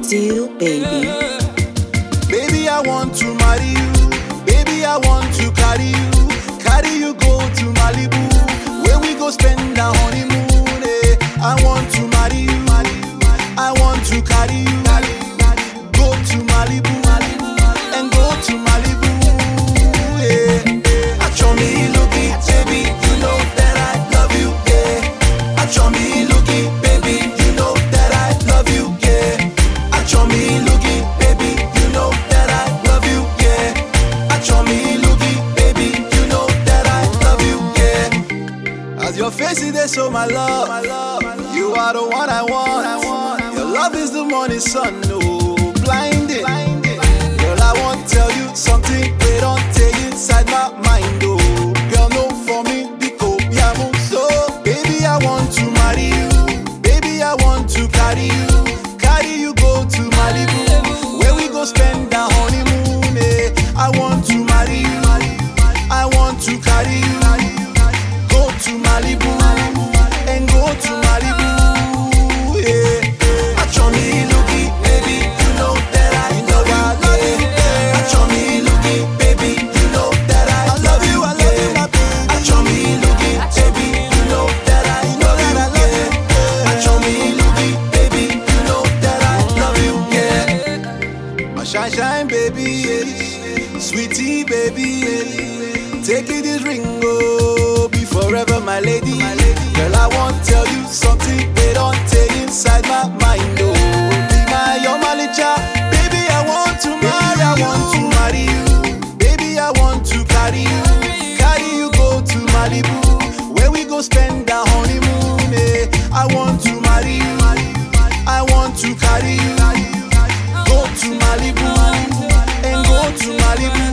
do, baby. Baby, I want to marry you. Baby, I want to carry you go to Malibu, where we go spend our honeymoon. I want to marry you. I want to carry you, go to Malibu, and go to Malibu. Achomi looky, baby, you know that I love you. Achomi looky, baby, you know that I love you. Achomi looky, baby, you know that I love you. Achomi looky, baby, you know that I love you. As your face is there, so my love, you are the one I want. Your love is the morning sun, no blinding. Girl, I want to tell you something they don't tell you inside my mind, oh. Girl, no for me, because piamo. So, baby, I want to marry you. Baby, I want to carry you go to Malibu, where we go spend our honeymoon. I want to marry you. I want to carry you, go to Malibu, and go to Malibu. Achomi looky, baby, you know that I love you. Achomi looky, baby, you know that I love you. Achomi looky, baby, you know that I love you. Achomi looky, baby, you know that I love you. My shine, baby, sweetie, baby, take it this ring, oh, be forever my lady. Girl, I want to tell you something they don't tell inside my mind, oh. Be my Yomalicha, baby, I want to marry you. Baby, I want to carry you go to Malibu, where we go spend our honeymoon. I want to marry you. I want to carry you, go to Malibu, and go to Malibu.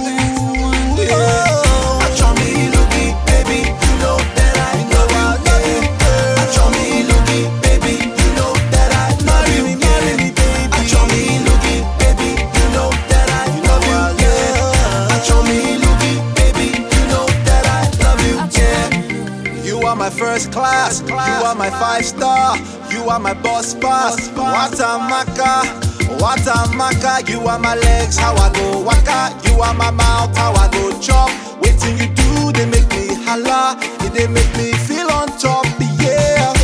Achomi looky, baby, you know that I love you. Achomi looky, baby, you know that I love you. Achomi looky, baby, you know that I love you. Achomi looky, baby, you know that I love you. You are my first class, you are my 5-star, you are my boss pass. Watamaka, you are my legs, how I go waka. You are my mouth, how I go chop. Waiting you do, they make me holla. They make me feel on top, yeah.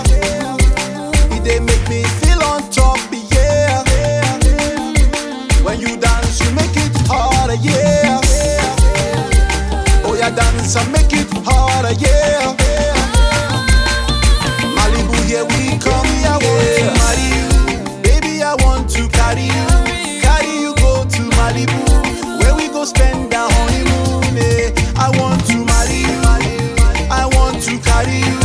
They make me feel on top, yeah. When you dance, you make it harder, yeah. Oh yeah, dance and make it harder, yeah. Malibu, here we come, I want to marry you. Baby, I want to carry you go to Malibu, where we go spend our honeymoon. I want to marry you. I want to carry you.